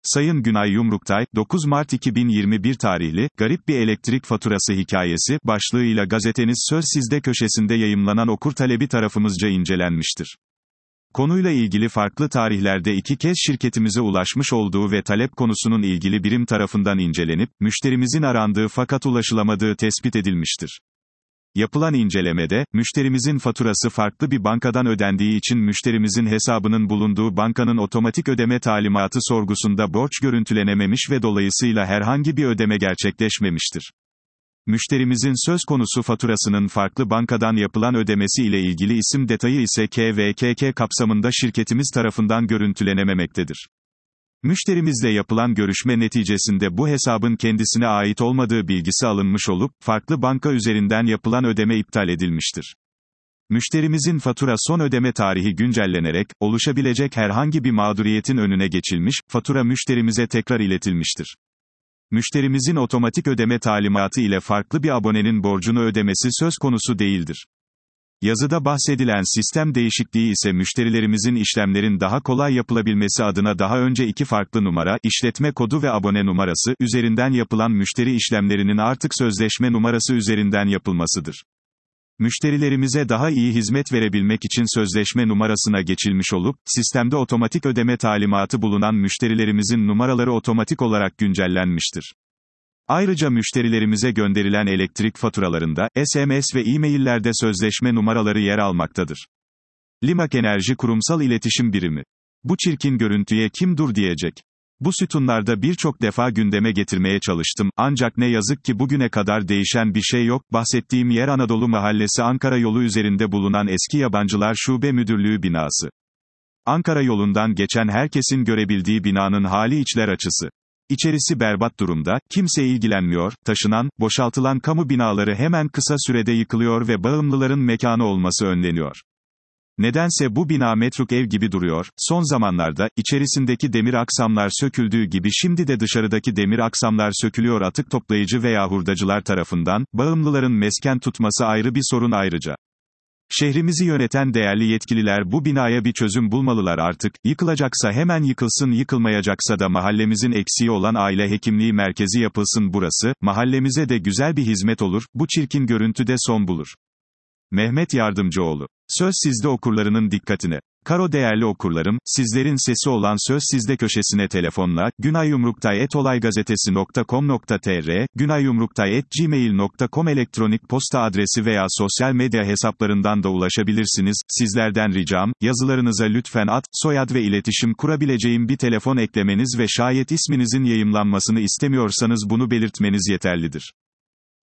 Sayın Günay Yumruktay, 9 Mart 2021 tarihli, Garip Bir Elektrik Faturası Hikayesi, başlığıyla gazeteniz Söz Sizde köşesinde yayımlanan okur talebi tarafımızca incelenmiştir. Konuyla ilgili farklı tarihlerde 2 kez şirketimize ulaşmış olduğu ve talep konusunun ilgili birim tarafından incelenip, müşterimizin arandığı fakat ulaşılamadığı tespit edilmiştir. Yapılan incelemede, müşterimizin faturası farklı bir bankadan ödendiği için müşterimizin hesabının bulunduğu bankanın otomatik ödeme talimatı sorgusunda borç görüntülenememiş ve dolayısıyla herhangi bir ödeme gerçekleşmemiştir. Müşterimizin söz konusu faturasının farklı bankadan yapılan ödemesi ile ilgili isim detayı ise KVKK kapsamında şirketimiz tarafından görüntülenememektedir. Müşterimizle yapılan görüşme neticesinde bu hesabın kendisine ait olmadığı bilgisi alınmış olup, farklı banka üzerinden yapılan ödeme iptal edilmiştir. Müşterimizin fatura son ödeme tarihi güncellenerek, oluşabilecek herhangi bir mağduriyetin önüne geçilmiş, fatura müşterimize tekrar iletilmiştir. Müşterimizin otomatik ödeme talimatı ile farklı bir abonenin borcunu ödemesi söz konusu değildir. Yazıda bahsedilen sistem değişikliği ise müşterilerimizin işlemlerin daha kolay yapılabilmesi adına daha önce 2 farklı numara, işletme kodu ve abone numarası üzerinden yapılan müşteri işlemlerinin artık sözleşme numarası üzerinden yapılmasıdır. Müşterilerimize daha iyi hizmet verebilmek için sözleşme numarasına geçilmiş olup, sistemde otomatik ödeme talimatı bulunan müşterilerimizin numaraları otomatik olarak güncellenmiştir. Ayrıca müşterilerimize gönderilen elektrik faturalarında, SMS ve e-maillerde sözleşme numaraları yer almaktadır. Limak Enerji Kurumsal İletişim Birimi. Bu çirkin görüntüye kim dur diyecek? Bu sütunlarda birçok defa gündeme getirmeye çalıştım, ancak ne yazık ki bugüne kadar değişen bir şey yok. Bahsettiğim yer Anadolu Mahallesi Ankara yolu üzerinde bulunan eski Yabancılar Şube Müdürlüğü binası. Ankara yolundan geçen herkesin görebildiği binanın hali içler açısı. İçerisi berbat durumda, kimse ilgilenmiyor, taşınan, boşaltılan kamu binaları hemen kısa sürede yıkılıyor ve bağımlıların mekanı olması önleniyor. Nedense bu bina metruk ev gibi duruyor. Son zamanlarda, içerisindeki demir aksamlar söküldüğü gibi şimdi de dışarıdaki demir aksamlar sökülüyor atık toplayıcı veya hurdacılar tarafından, bağımlıların mesken tutması ayrı bir sorun ayrıca. Şehrimizi yöneten değerli yetkililer bu binaya bir çözüm bulmalılar artık, yıkılacaksa hemen yıkılsın, yıkılmayacaksa da mahallemizin eksiği olan aile hekimliği merkezi yapılsın burası, mahallemize de güzel bir hizmet olur, bu çirkin görüntü de son bulur. Mehmet Yardımcıoğlu. Söz Sizde okurlarının dikkatine. Karo değerli okurlarım, sizlerin sesi olan Söz Sizde köşesine telefonla, gunayyumruktay@olaygazetesi.com.tr, gunayyumruktay@gmail.com elektronik posta adresi veya sosyal medya hesaplarından da ulaşabilirsiniz. Sizlerden ricam, yazılarınıza lütfen ad, soyad ve iletişim kurabileceğim bir telefon eklemeniz ve şayet isminizin yayımlanmasını istemiyorsanız bunu belirtmeniz yeterlidir.